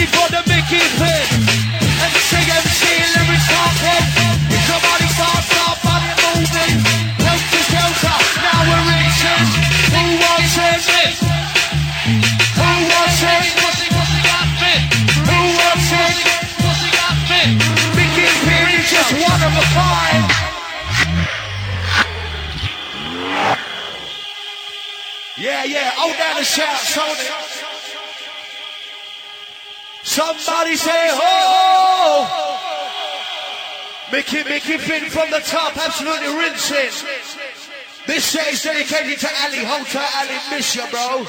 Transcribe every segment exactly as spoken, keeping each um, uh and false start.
ready for the Mickey pit. M C M C lyrics can't hit. Somebody start, start, body moving. Helter skelter, now we're reaching. Who wants it? Who wants it? Pussy, pussy got fit. Who wants it? Pussy got fit. Mickey pit is just one of a kind. Yeah, yeah, hold down the shout, sold it. Somebody say ho! Mickey, Mickey Finn from the top, absolutely rinsing. This set is dedicated to Ali. Hold tight, Ali, miss you, bro.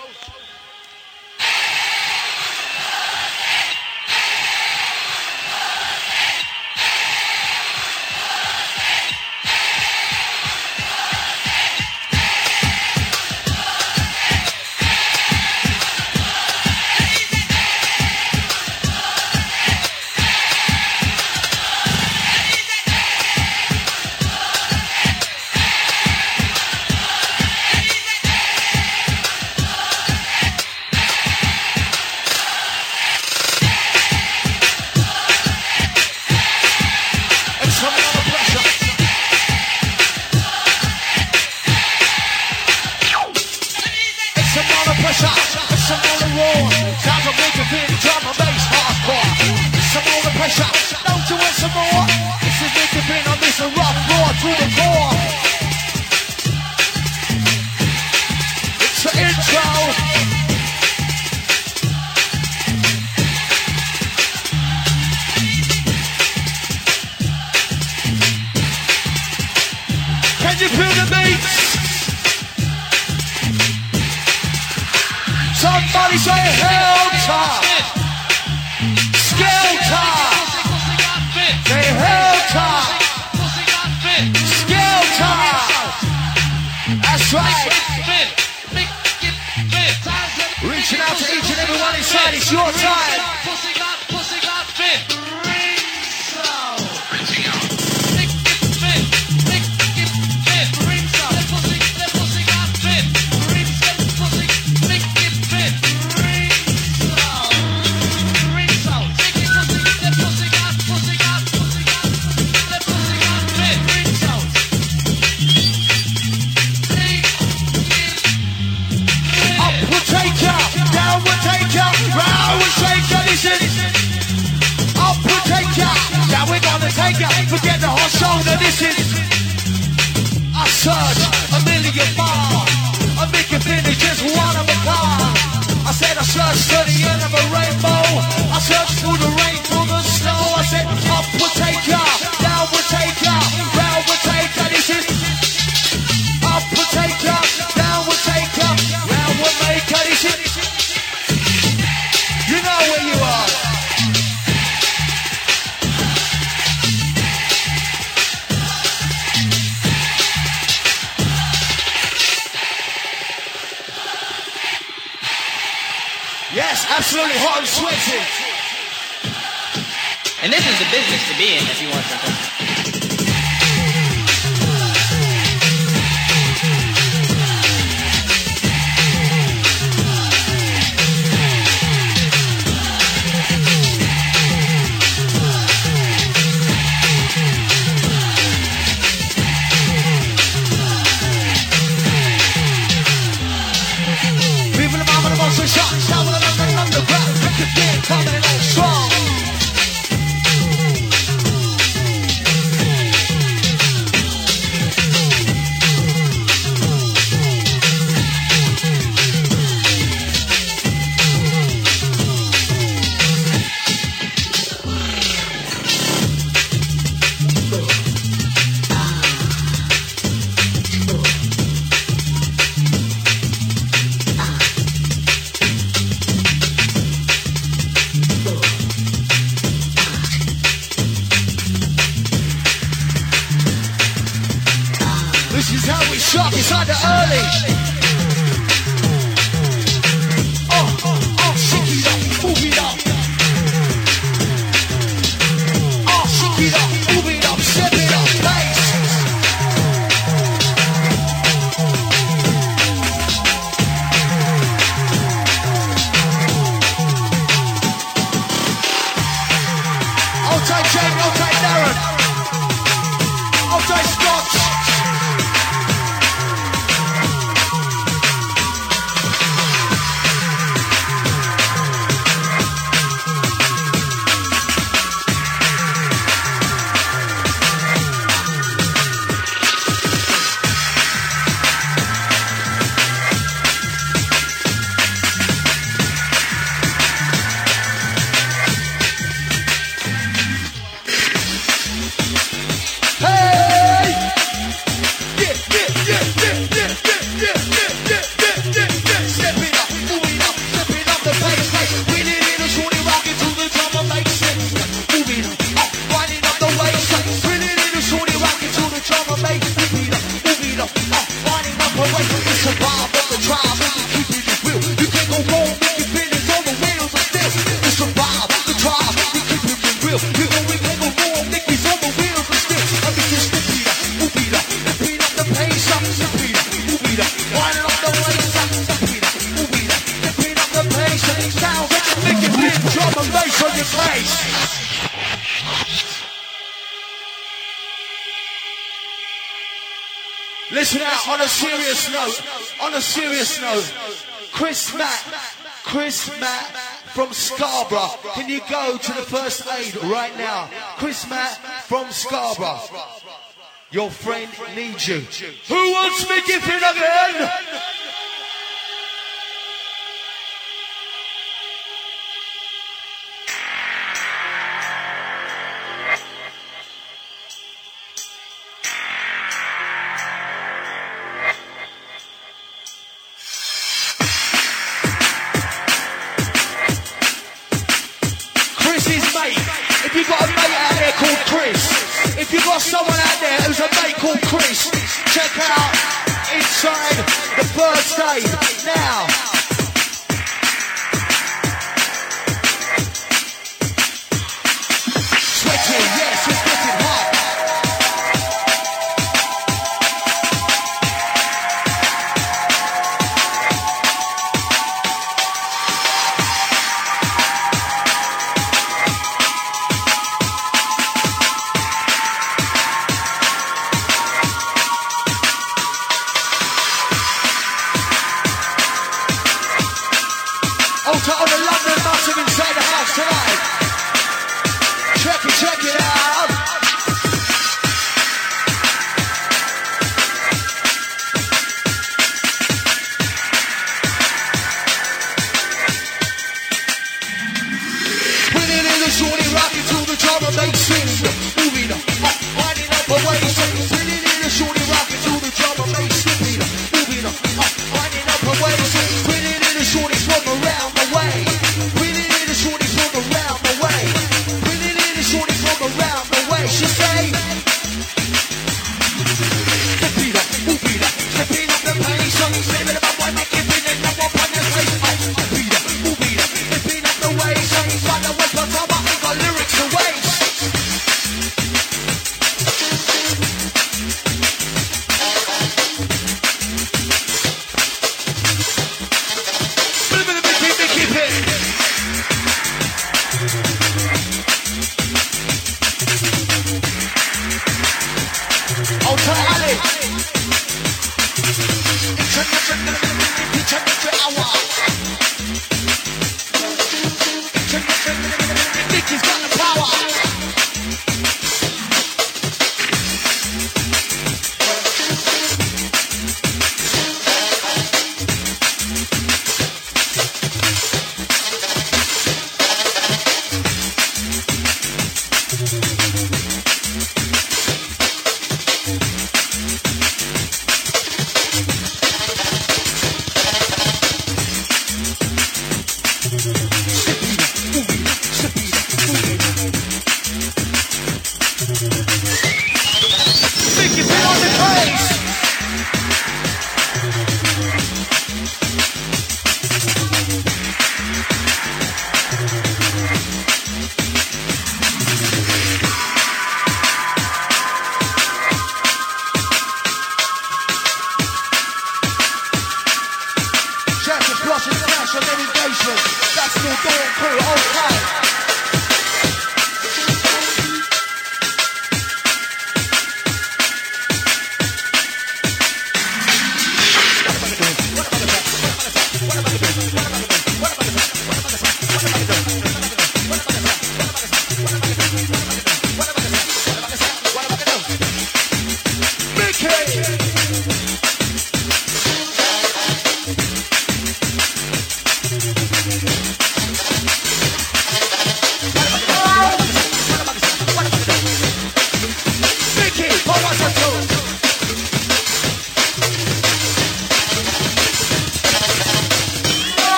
Somebody say Helter! Skelter! Say Helter! Skelter! That's right! Reaching out to each and every one inside, it's your time! Forget the whole shoulder, this is I search a million miles. I make it finish just one of a kind. I said I search to the end of a rainbow. I search through the rain, through the snow. I said up will take ya, down will take ya, round will take ya. This is up will take ya, down will take ya, round will make ya. This is you know where you are. Yes, absolutely hot and sweaty. And this is the business to be in if you want something. People of the most shot, shower on the underground, pick it again, coming on strong. This is how we shock, it's either early. Oh, oh, shake it up, move it up. Oh, shake it up, move it up, step it up, bass. face. Listen out, on a serious note, on a serious note, Chris Matt, Chris Matt from Scarborough, can you go to the first aid right now? Chris Matt from Scarborough, your friend needs you. Who wants me giving again? If you've got a mate out there called Chris, if you've got someone out there who's a mate called Chris, check out Inside the First Aid now. Sweating, yes, it's getting hot. On the London Massive inside the house tonight. Check it, check it out. Winning in the shorty, rocking to the drama, they sing. Moving up, winding up away. Winning in the shorty, rocking to the drama, they sing. Moving up, winding up away. Winning in the shorty from around the way. Winning in the shorty from around the way. Winning in the shorty from around the way. She say, step it up, move it up, stepping up the pace. So you say that about why make it in and I'm up on the place. Step it up, move it up, stepping up the way. So you find a way, but I'm up, got lyrics to waste. Nicky's got the power.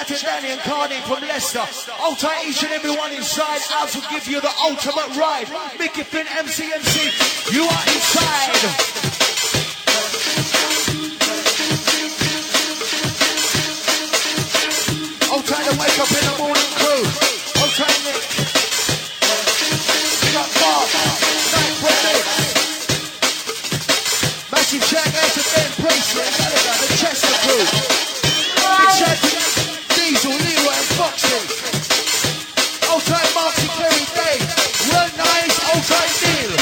Shout to Danny and Carney from Leicester. Hold tight, each and every one inside. Ours will give you the ultimate ride. Mickey Finn, M C M C, you are inside. Hold tight and wake up in the morning crew. Hold tight, Nick. We got Bob, Night for Nick. Massive shout out to Ben Priestley, the Chester crew. Big shout to Diesel, Leroy and Foxy. Old time Marcy, Kerry Dave. Run Nice, old time Neil.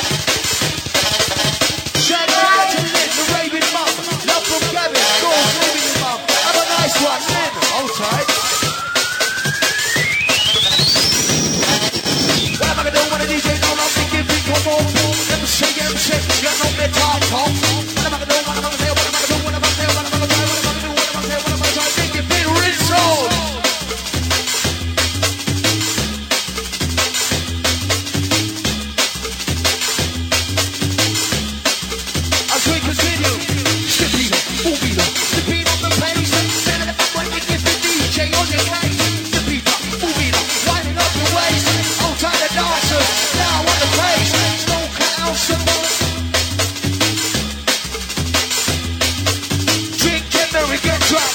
Shout out to Lynn, the raving mum. Love from Gavin, Scores, living your mum. Have a nice one, Lynn. Old time. What am I gonna do when a D J don't know me? Give me come on. Let me see M C, you know me talk, talk. What am I gonna do? What am I gonna say? What am I gonna do? What am I gonna say? What am I gonna try? What am I gonna do? What am I gonna say? What am I gonna try? Think you've been rinse on. As we continue, Stippy, Booby, Stippy on the pace. Standing up when you give the D J on your case. Stippy, Booby, winding up your waist. Old time the dancers, now on the pace. Slow cut out some more. Drink, get merry, get drunk.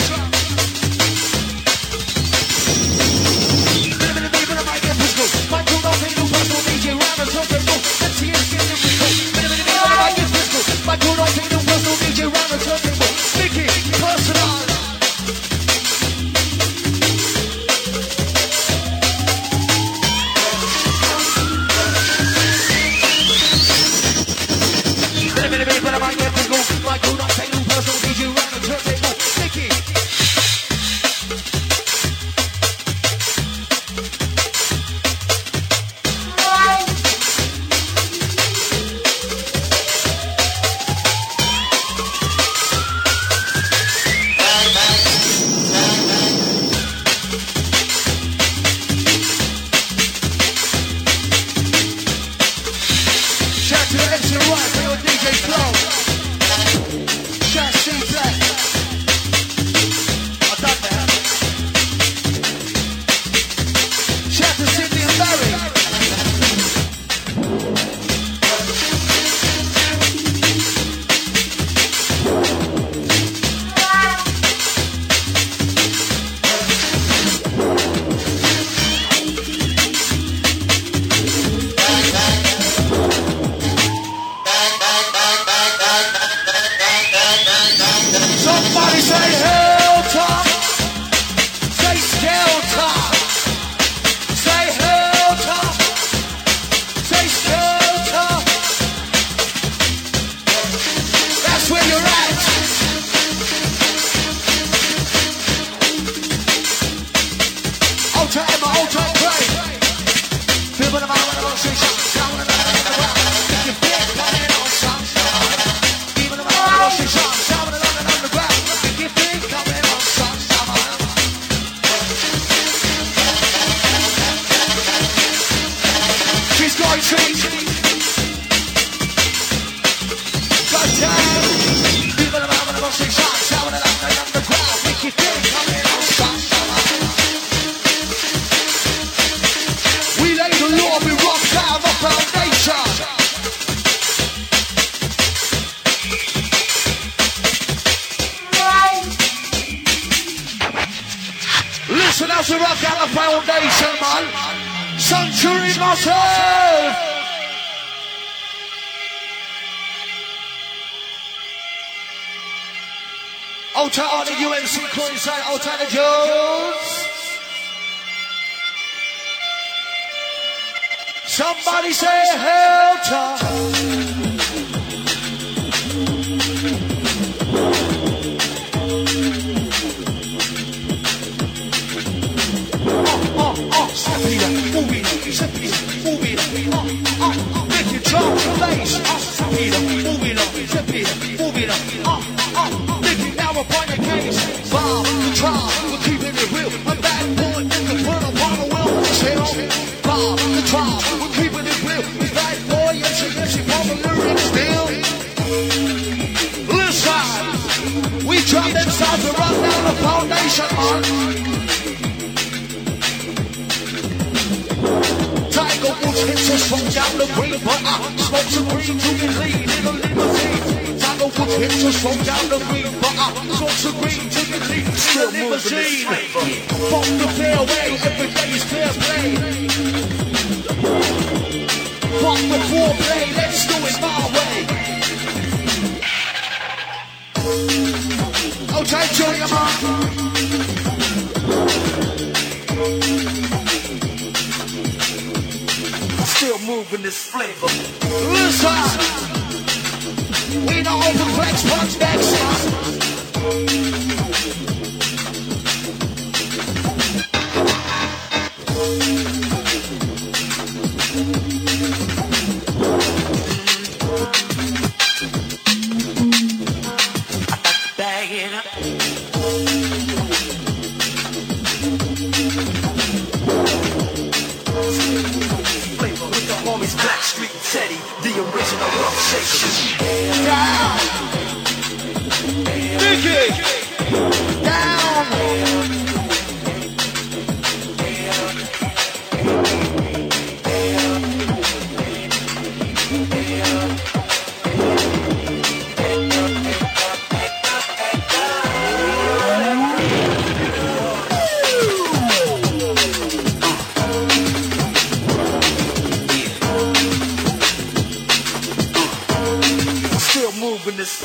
Michael, don't think no personal D J round the top and go. M C M C in the recall. Michael, don't think no personal D J round the top and go. Mickey, personal. Michael, don't take no personal D J round the top and go. Mickey. Shout to the M C Ryan for your D J Flow. Shout C Black. I've done that. Shout to Sydney and Barry. Somebody say Hilltop. Say Skilltop. Say Hilltop. Say Skilltop. That's where you're at. Old time Emma, old time Craig. Feel what I'm out when I'm on street shop. Down when I'm out on the ground. If you feel coming on some. Even when I'm out on street shop. Down when I'm out on the ground. If you feel coming on some. She's going treat. Go down. Even when I'm out when I'm on street shop. Down when I'm out on the ground. If you feel coming on some. We lay the law, we rock down the foundation. Listen as we rock down the foundation, man. Century Massive. Outer on the U M C crew inside, outer the Jones. Somebody say Hilltop. Step it up, move it up, step it up, move it up, uh, uh, make it drop the bass, uh, step it up, move it up, step it up, move it up, uh, uh, make it now upon the case, Bob, the trial, we're keeping it real, a bad boy in the front of on the wheel, still, Bob, the trial, we're keeping it real, this bad boy, yes, yes, you want the lyrics still, listen, we drop them sounds and run down the foundation, man. woods hits us from down the green, but I smoke some green to get lean in a limousine. Tiger Woods hits us from down the green, but I smoke some green to get lean in a limousine. Fuck the fairway, every day is fair play. Fuck the foreplay, let's do it my way. Okay, Junior man. Still moving this flavor. Listen, we know the flex punch next. Bag it up. Teddy, the original rough shaker. Down, Nicky, down. Moving this.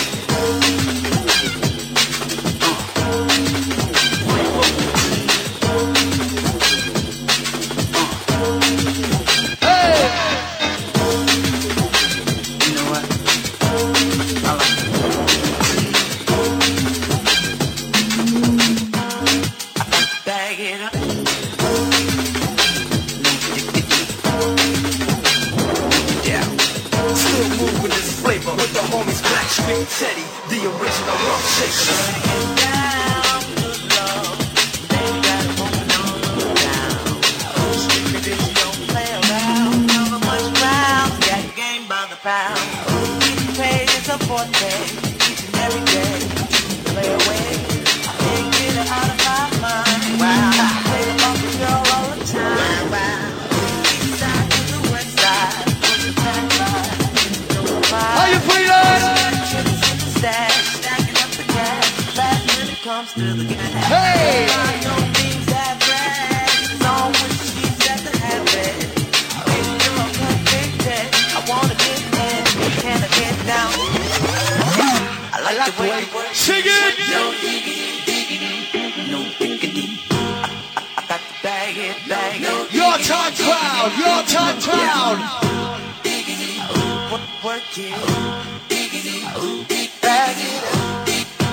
Teddy, the original rough shaker. Down, good love. Baby got it moving on down. Oh, strictly this, you don't play around. Cover much ground, got the game by the pound. Getting paid is a forte, each and every day. Play away, I can't get it out of my mind. Wow, I play about the girl all the time. Wow, east side to the west side, what's the time ride? How you feeling? Stacking up the gas, fast when it comes to the gas. Hey! By no means average, it's on when she's at the habit. Baby, you're a convicted. I wanna get in, can I get down? I like, I like the way you work. Sing it! No diggity, diggity, no diggity. I, I, I got to bag it, bag it. Your time crowd, your time crowd. Diggity, work, work it. Diggity, diggity. Bag it up.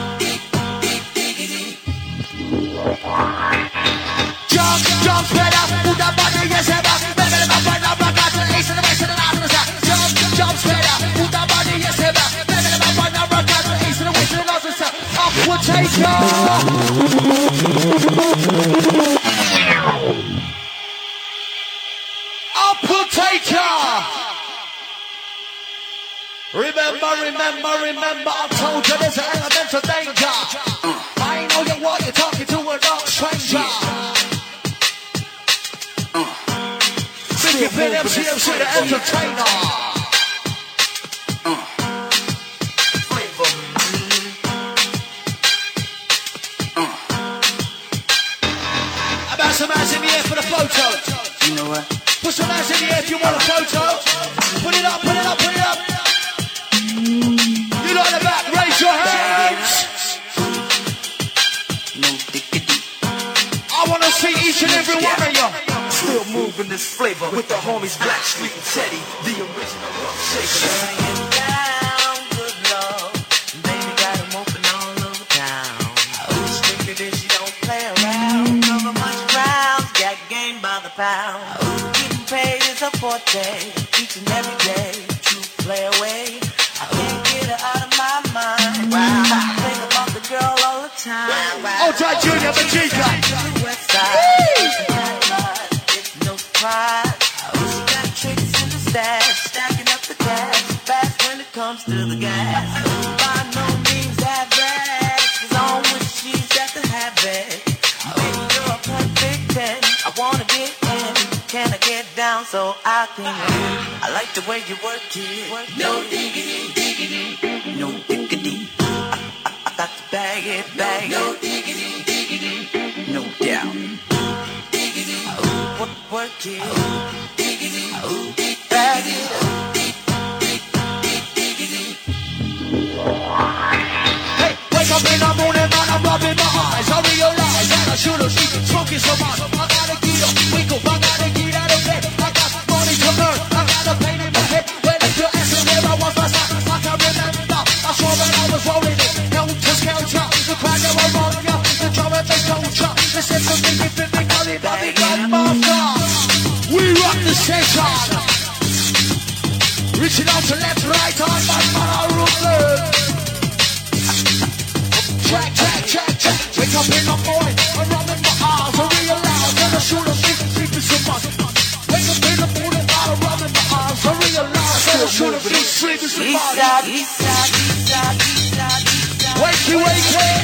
Jump, jump, spread out, put that body, yes, ever. Baby, let my friend up, rock out to the east and the west and the north and the south. Jump, jump, spread out, put that body, yes, ever. Baby, let my friend up, rock out to the east and the west and the north and the south. Up, we'll take her. Up, we'll take her. Remember, remember, remember, I told you there's an element of danger. I know you what you're talking to a dark stranger. Mickey Finn, M C M C, the entertainer. About some hands in the air for the photo. You know what? Put some hands in the air if you want a photo. Put it up, put it up, put it up. You like the back, raise your hands. I want to see each and every one of you. Still moving this flavor with the homies Blackstreet and Teddy, the original rough shaker. Down, good love. Baby got them open all over town. Oh, strictly this, you don't play around. Cover much ground, got game by the pound. Oh, getting paid is a forte, each and every day. True play away. I can't get her out of my mind. Wow. I think about the girl all the time. Wow. Oh, Ty Junior Majika. West side. It's no surprise. Oh, she got tricks in the stash, stacking up the cash, fast when it comes to the gas. By no means average, it's on when she's at the habit. Baby, you're a perfect ten. I wanna get in. Can I get down? so I think I like the way you work it. No diggity, diggity, no diggity. I, I, I got to bag it, bag it. No diggity, diggity, no doubt. Diggity, oh, work, work it. Diggity, oh, bag it. Hey, wake up in the morning, man, I'm rubbing my eyes. I realize that I should have been smoking so much. I gotta get up, wake up, I gotta get out of bed. I got money to earn, I got a pain in my head. Where did you ask me where I was last night? I can't remember. I saw that I was rolling it, helter skelter. The crowd they were rolling up, the drum and the culture. They said to me, if it be gully, bobby, grandmaster. We rock the station. Reaching out to left, right, on my man, Brooklyn. Check, check, check, check. Wake up in the morning, I'm rubbing my eyes. I realize that I should have been sleeping so much. Wake up in the morning, I'm rubbing my eyes. I realize that I should have been sleeping so much. Wakey, wakey.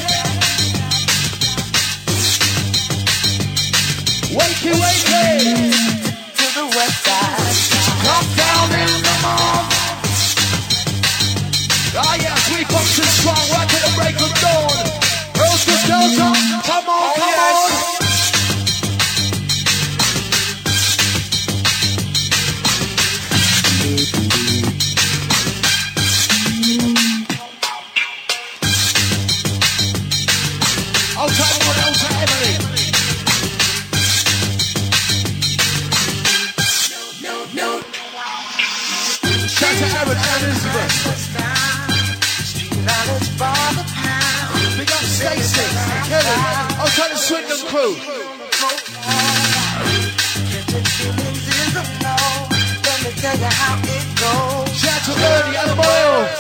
Wakey, wakey. To the west side. Come down in the morning. Ah yes, we function strong right to the break of dawn. Girls, girls, girls, up. Come on, come on. I'll tell you what else, Emily. No, no, no. Shout to Aaron and Elizabeth. Big up Stacey, Kelly, I'll try to swing them crew. Shout to Ernie and Boyle.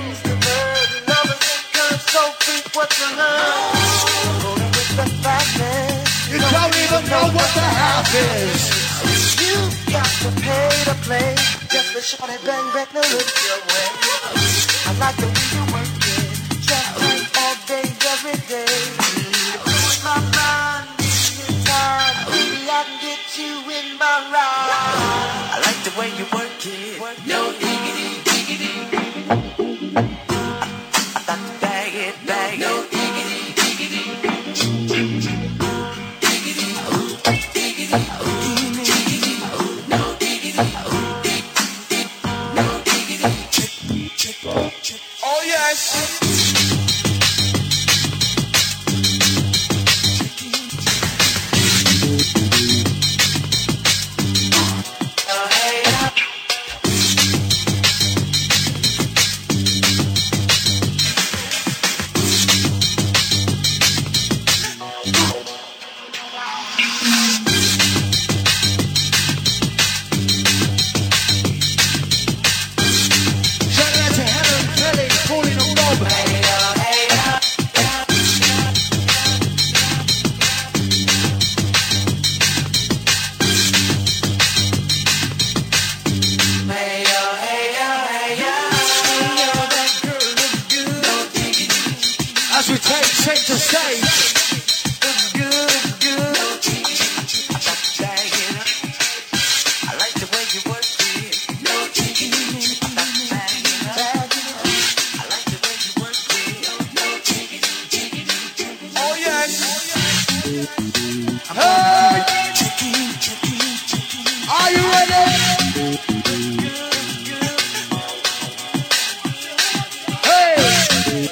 You don't even know what the half is. You got to pay to play. Just a shot at bang back, no look your way. I like the way you work it. Just like all day, every day. With my mind, in time, baby, I can get you in my ride. I like the way you work it. No diggity, diggity. I got to bag it, bag it. No diggity, diggity. Diggity, oh, diggity, oh, diggity, oh, no diggity, oh, diggity, no diggity. Check, check, check. Oh yes. As we take, take the stage. It's good, it's good. I like the way you work it. No diggity. I like the way you work it. No diggity. Oh yes. Hey. Are you ready? Hey.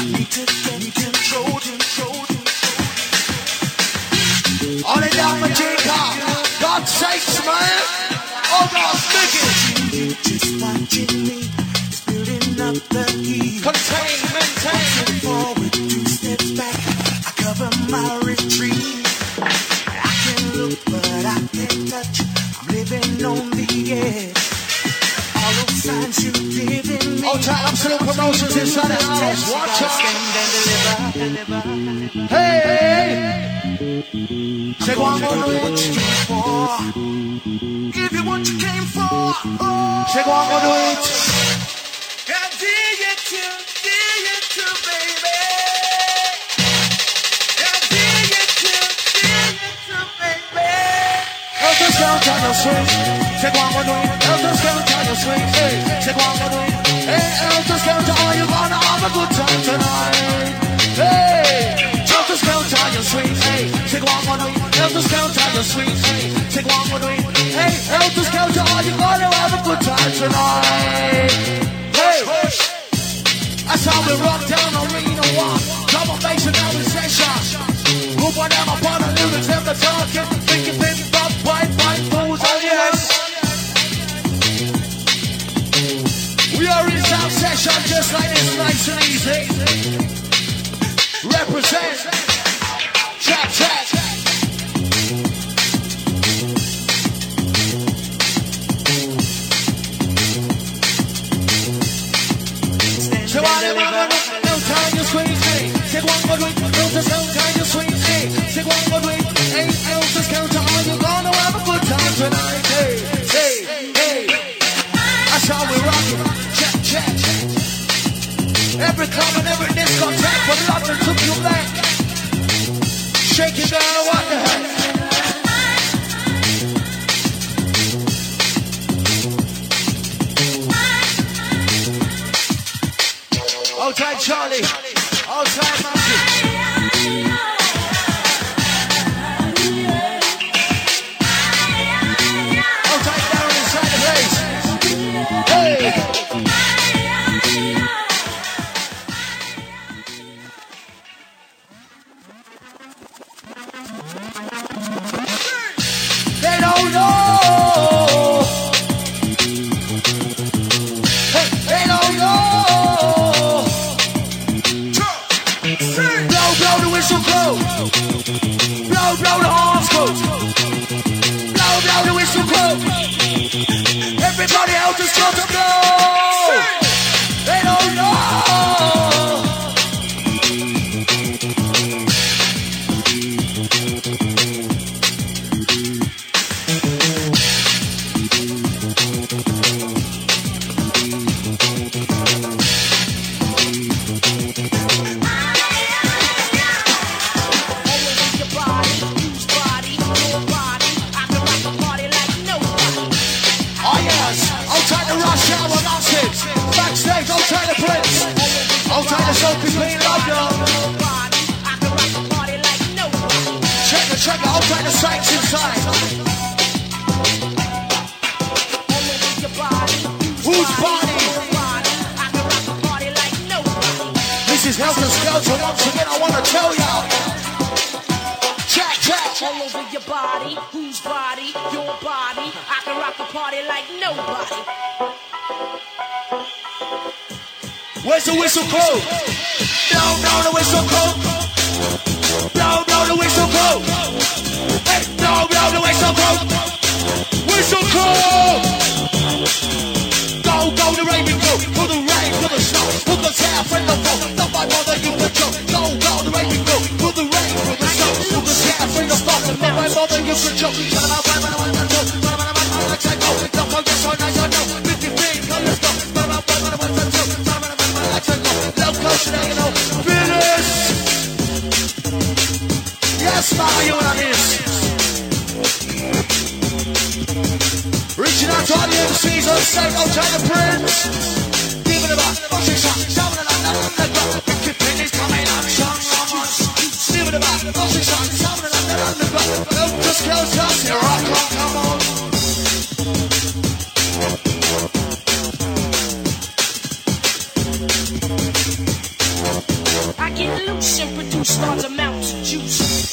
On it down for J-Pop. God's sakes, man. Oh, God's making. Just watching me, building up the heat. Contain, maintain. Forward, two steps back. I cover my retreat. I can look, but I can't touch. I'm living on the edge. All those signs you've given me. Oh, time absolute promotions inside the house. Watch out. Hey, hey. Say one more What you came for. Give you what you came for. Oh. Say one more do it. I dig it too, dig it too, baby. I dig it too, dig it too, baby. Help us out on the swing. Take one more drink, helter skelter, you swing. Hey, take one more drink. Hey, helter skelter, are you gonna have a good time tonight? Hey, helter skelter, you swing. Hey, take one more drink, helter skelter, you swing. Hey, take one more drink. Hey, helter skelter, are you gonna have a good time tonight? Hey, that's how we rock down Arena One. Drum and bass and now in session. Group one down upon the lyrics and the target. Thinking, thinking, but white, white fools, oh yes. We are in sound session just like this, nice and easy. Represent. Check, check. So I never gonna no time you swing, hey. Take one more drink, no just no time you swing, hey. Take one more drink, eight ounces counter, are you gonna have a good time tonight? Hey, hey, hey. That's how we rock it. Check, check. Every club and every discotheque from London to Quebec. Shake it down, what the heck? Outside Charlie, outside Matthew. Outside Darren inside the place. Hey! They don't know. Hey, they don't know. Blow the whistle, blow. Blow, blow the horns, go. Blow, blow the whistle, blow. Everybody out just got to blow. They don't know. Backstage, outside the Prince, outside the Sophie Queen, love you. Check the check it, outside the Sykes inside. Whose body? This is Helter Skelter. Once again, I want to tell y'all. Check, check. All over your body, whose body? Your body. I can rock the party like nobody. Where's the whistle blow? Blow, blow the whistle blow. Blow, blow the whistle blow. Hey, blow, blow the whistle blow. Whistle blow. Go, go the raven go. For the rain, for the snow, for the south and the fall. Nobody bother you control. Go, go the raven go. For the rain, for the snow, for the south and the fall. Nobody bother you control. Shut up, I want to want to know. Let's go. Don't forget so nice, I know. With your feet, come let's go. Shut up, I want to want to know. Love closer than you know. Finish. Yes, mama, you and this. Reaching out to all the M Cs on stage, outside the Prince. Give it about. Oh, she's shot. Shout it out. Let go. Keep finish coming out. Shout it. Give it about. Oh, she's shot. Shout it out. Let go. Don't just go tough. Here I come. Come on. I get loose and produce large amounts of juice.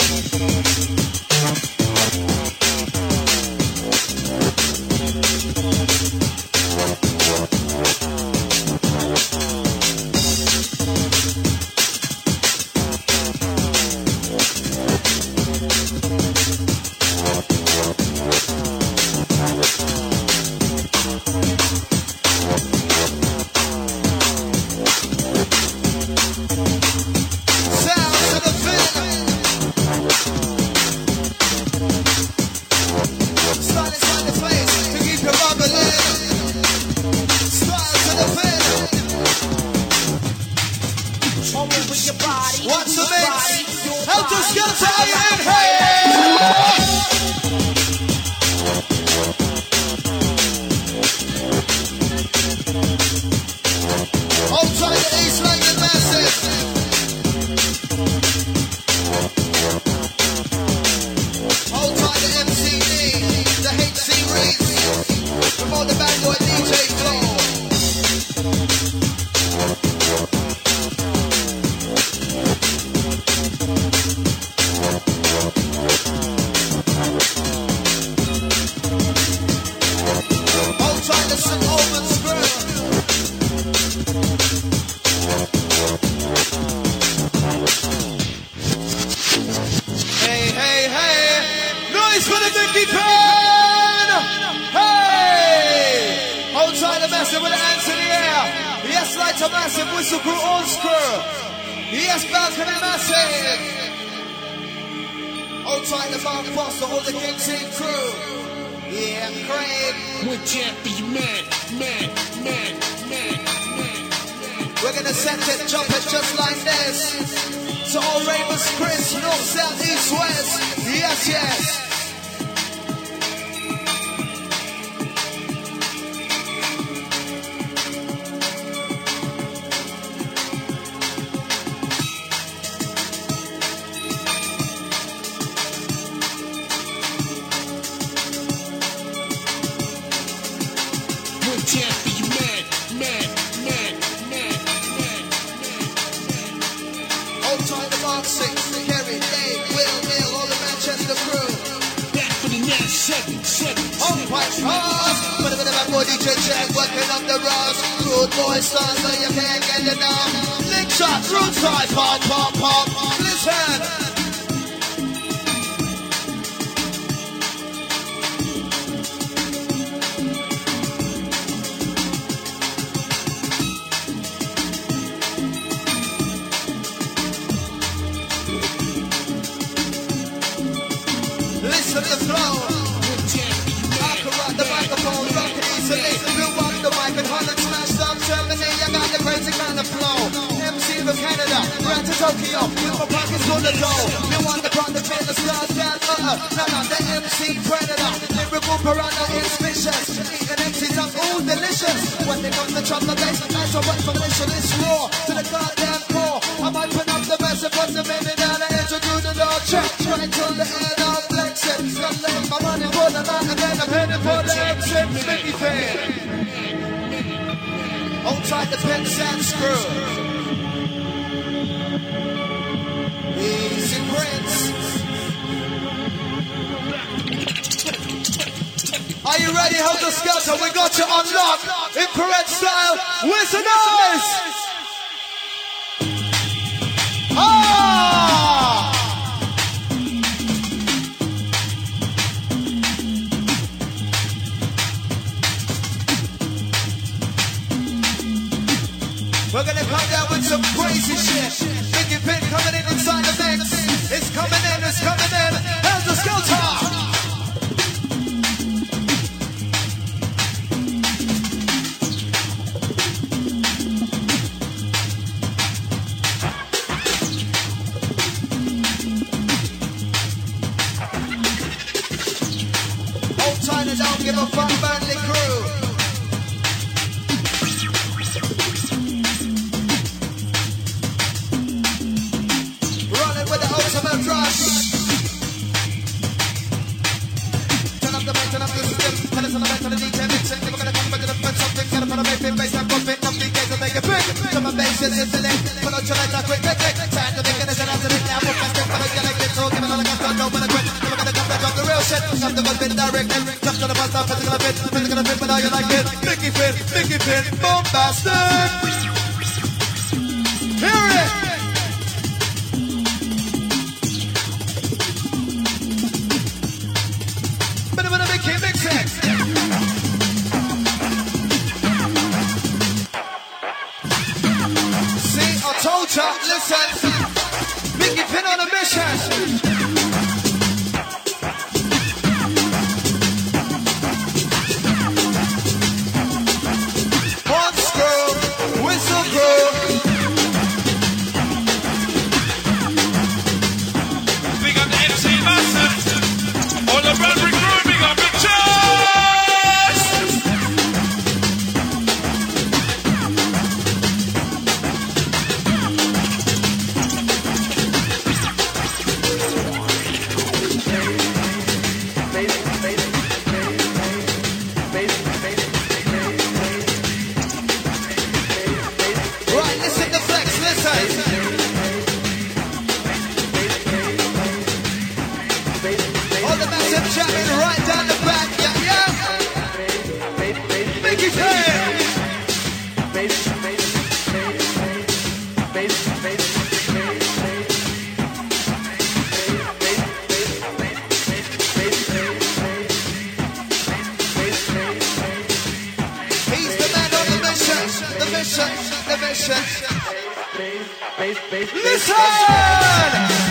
the mission. Bass, bass, bass, Listen!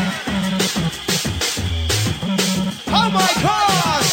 Oh my gosh!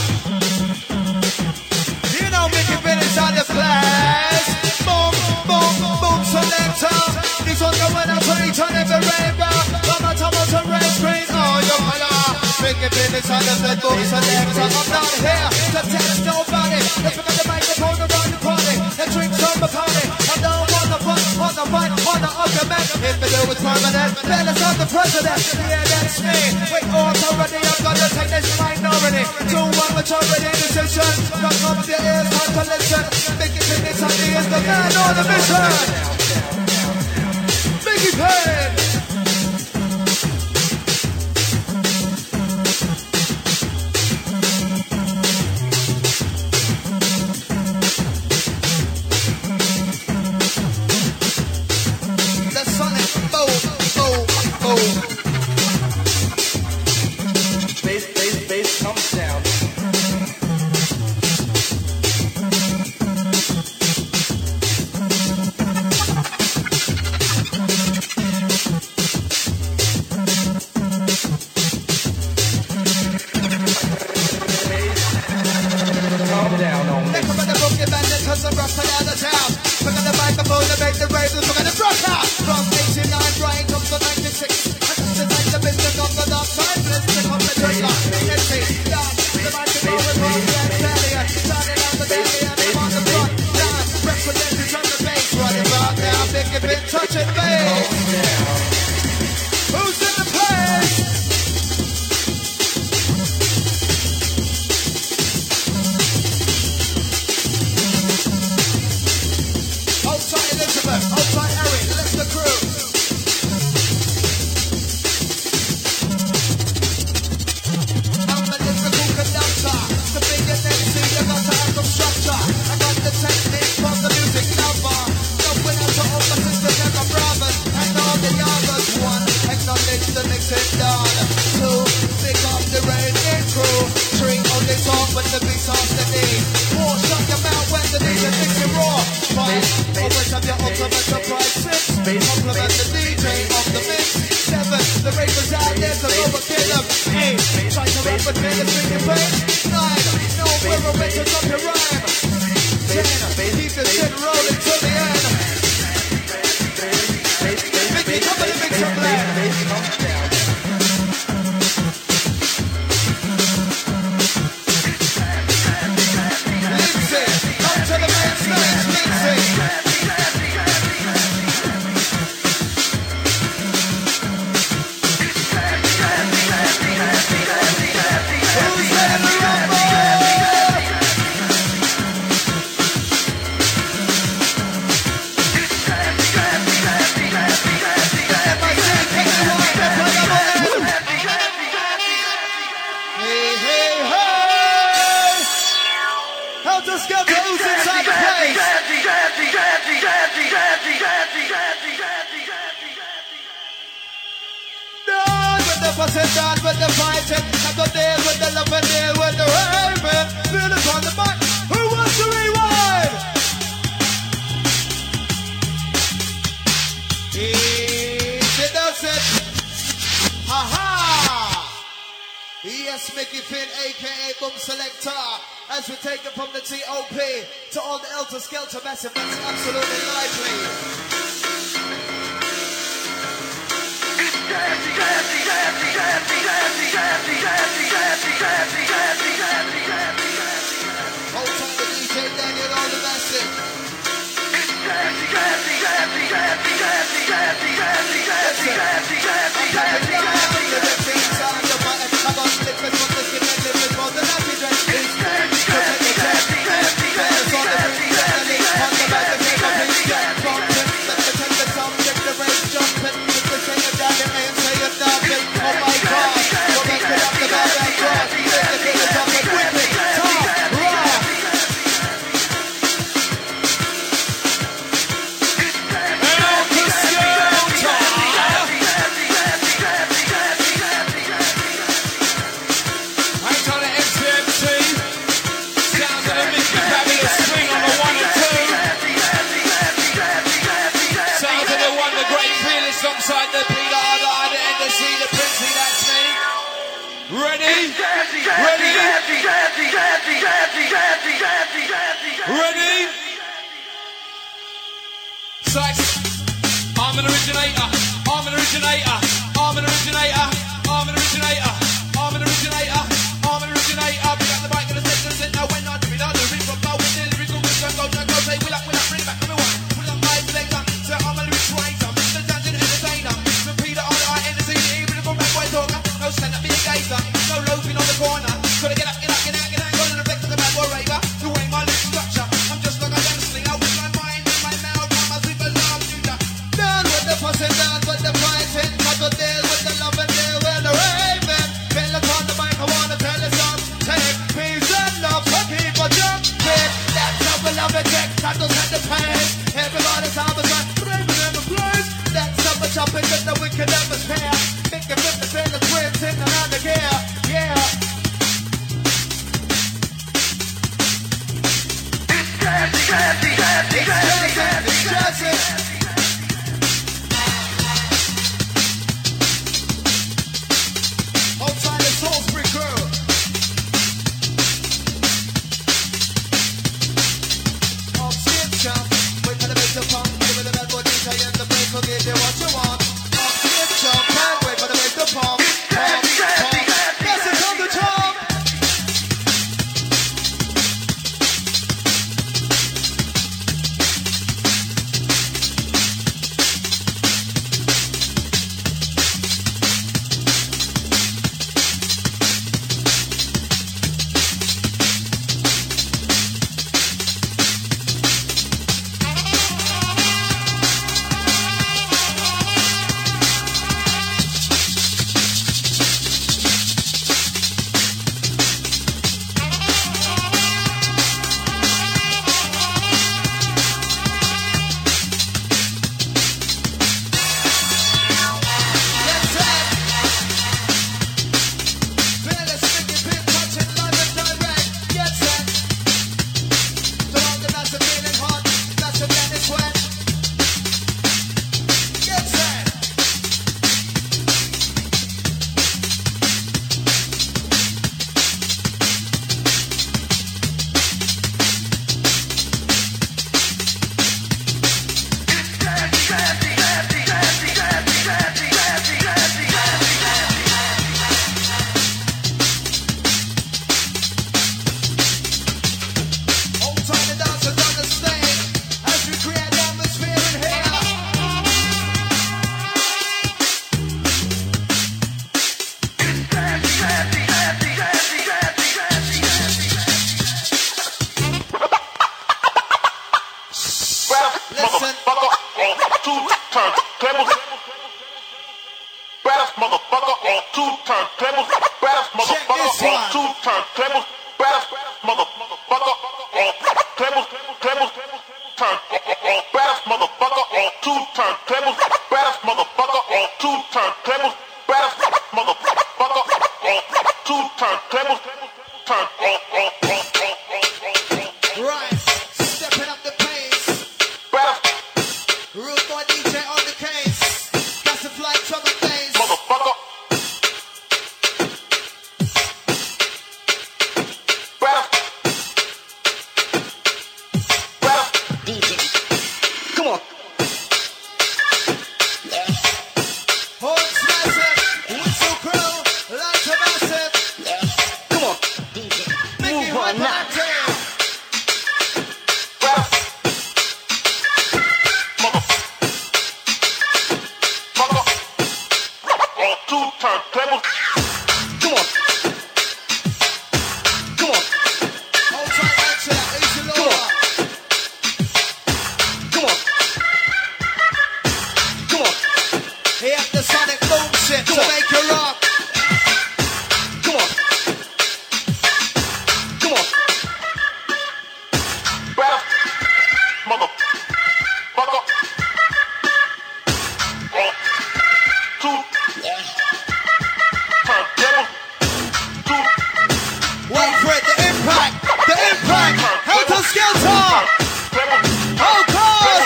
You know Mickey Bennett's on the place. Boom, boom, boom, selector. This one going out to each and every rainbow. Come on, come on, to red screen. Oh, your color. Mickey Bennett's on the place. Boom, selector. I'm not here to test nobody. Let's pick up the microphone around the party. Let's drink some Bacardi. I don't want the fun, want the fight, want the argument. If the do is permanent, then it's not the president. Yeah, that's me. Wait, authority, I'm gonna take this minority. Two one majority decision. Rock up your ears, time to listen. Mickey Bennett's on the is the man on the mission. Mickey Penn. From Ready? Sex. I'm an originator. I'm an originator. I'm an originator. I'm an originator. I'm an originator. I'm an originator. Pick up the mic and the set and the set. Now when I do it, I do it from my window. Lyrical wisdom, go, go, go. Say, will up, will up, bring it back, come on. Put it on my selector. Say, I'm a lyrics writer. The dungeon entertainer. From Peter on the eye and the scene. Even if I'm back, white talker. No stand up, be a gazer. No loafing on the corner. Gotta get up, get up, get out, get out. Go to the flex of the bad boy raver. The way my lyrics structure. I'm just like a gangster. I with my mind in my mouth. I'm a super love shooter. Down with the fussing, down with the fighting. Cut the deal with the love and deal with the raven. Feel upon the mic, I wanna tell you something. Take peace and love, so keep on jumping. That's how we love it, Jack. That does set the pace. Everybody's having fun, braving in the place. That's how we're jumping with the wicked atmosphere. Make it with the train, the twins in another gear. Yeah. It's jazzy, jazzy, jazzy, jazzy, jazzy, jazzy. Outside the Salisbury girl. Off skip jump, wait till the bass to pump. Give it a bad boy D J and the bass will give you what you want. Off skip jump, can't wait for the bass to pump. Pump, pump, yes, it's on the top.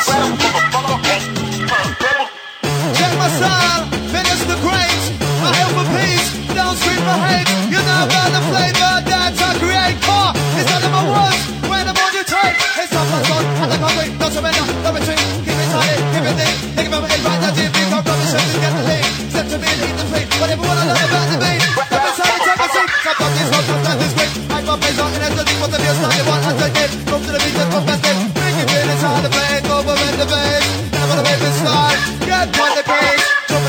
Check my style, finish the great. I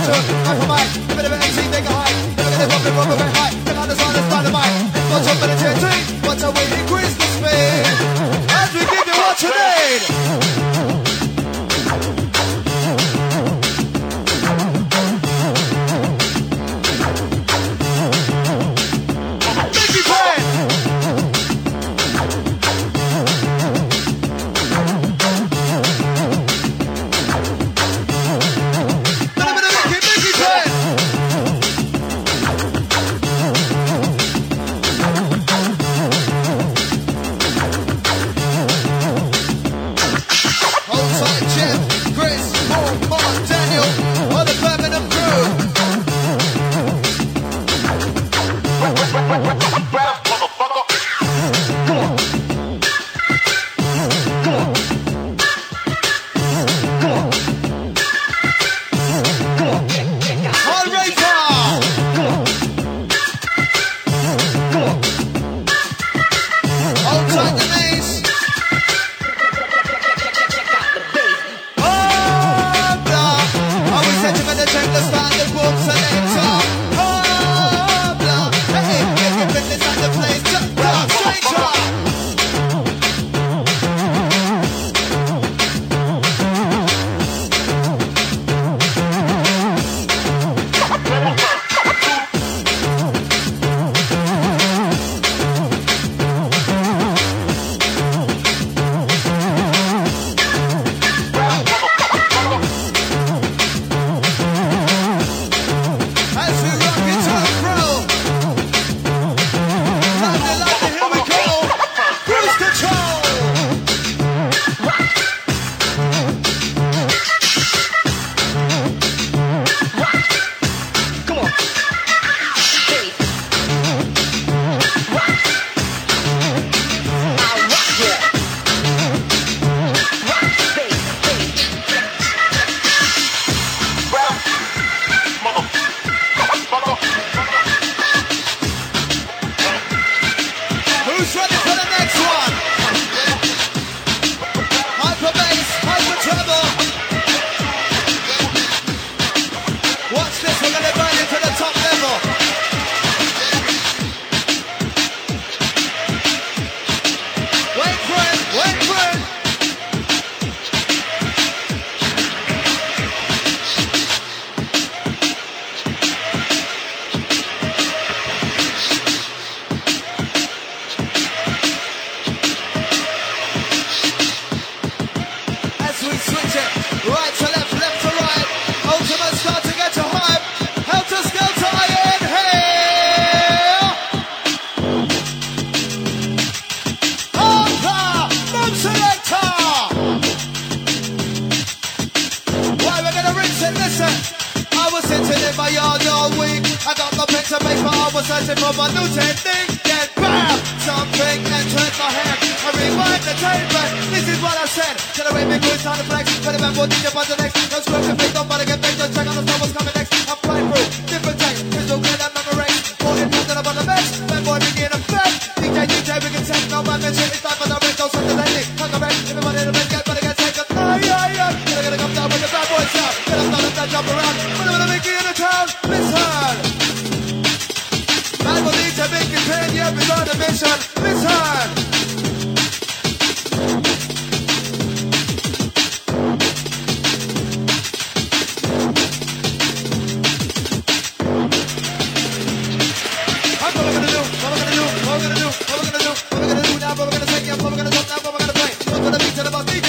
true. I'm for mine. Give it a bit of M C, make a high. Never gonna drop it, rock a bit high. Check out the sound, it's dynamite. What's up with the T N T? Watch how we increase the speed. As we give you what you need.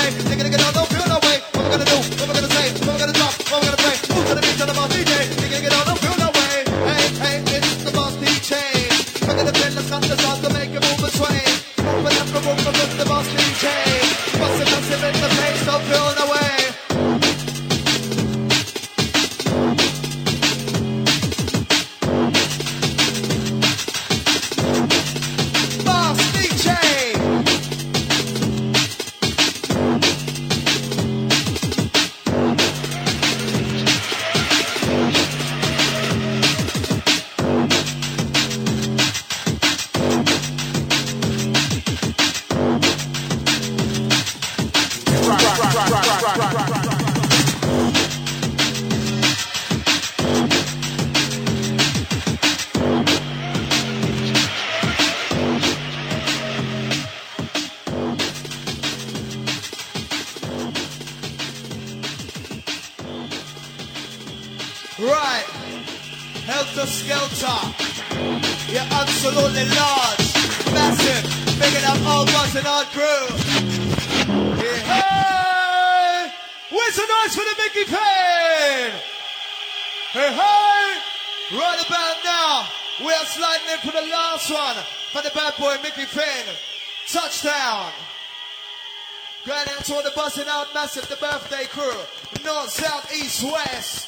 D J, Right. Helter Skelter. You're absolutely large. Massive. Bigger up all boss and all crew. Yeah. Hey! Where's the noise for the Mickey Payne? Hey, hey! Right about now, we are sliding in for the last one for the bad boy Mickey Payne. Touchdown. Grand out to all the busting out massive, the birthday crew. North, south, east, west.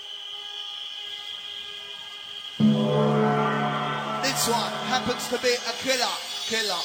This one happens to be a killer, killer.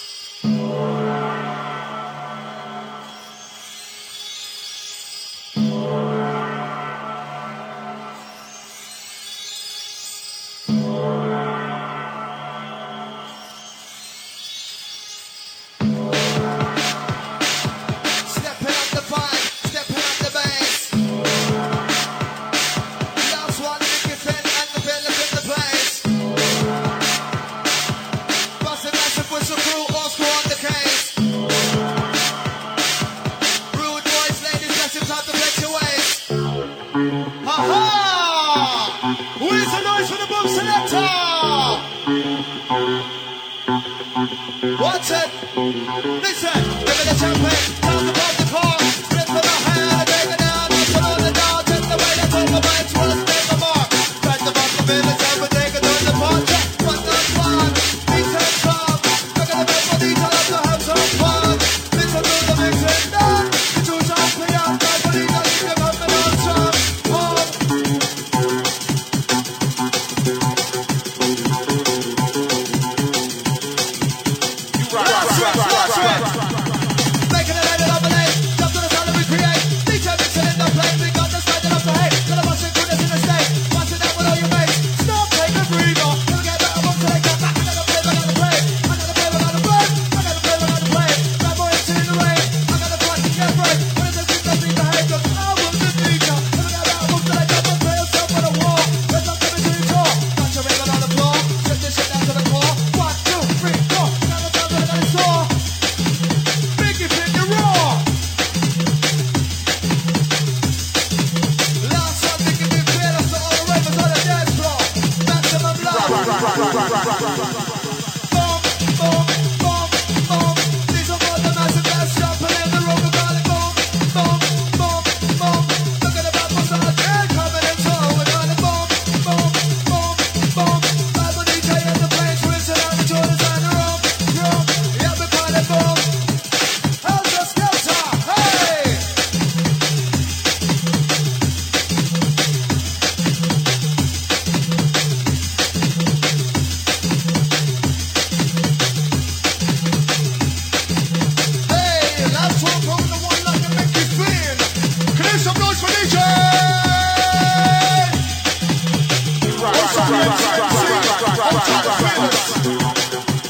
What's it? Listen, give me the champagne, tell the pop the car, rip for the hand, take it down, put on the door, take the way to take the way, it's worth make a mark. Try to bust the business, and take it on the punch. One on one, detail come, look at the people, detail have to have some fun. Listen to the mix and done, the two champions, I believe that you can have the non-stop. Making it out of the lane, jump to the sound that we create. D J mixing in the plane, we got the side of the hate. Gonna bust it, goodness in the state, bust it out with all your mates. Stop, take a breather, never get better, once till I get back. I gotta play, I gotta play, I gotta play, I gotta play, I gotta play, I gotta play. Bad boy into in the rain, I gotta fight to get break. What is this thing that beat the hate? Cause I was the teacher. Never get better, once till I get back. Play yourself for the war, let's not come into your door. Got your raven on the floor, set this shit down to the core. One, two, three, four, now the time that I got it sore. Mickey Payne, you're raw. Last one, Mickey Payne, fearless to all the ravers on the dance floor. Maximum love. Boom, boom, boom, boom. These are all the massive ass jumping in the room. We call it boom, boom, boom, boom. Look at the bad boys on the train coming in slow. We call it boom, boom, boom, boom. Bad boy D J in the place, whistling on the Jordans and the room, room. Yeah, we call it boom. Helter Skelter, hey! Hey, last one from the one like a Mickey Payne. Can I have some noise for D J? What's up, Red Red Red? Outside the feelers.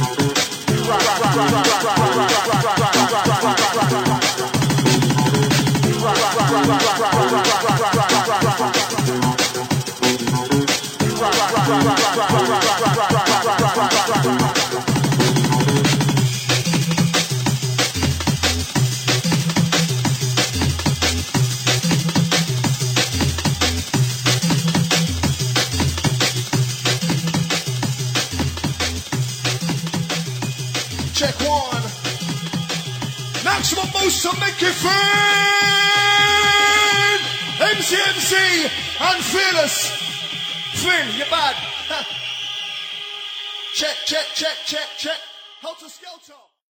Check one. Maximum boost to Mickey Payne. M C M C and Fearless. Finn, you're bad. Check, check, check, check, check. Helter Skelter.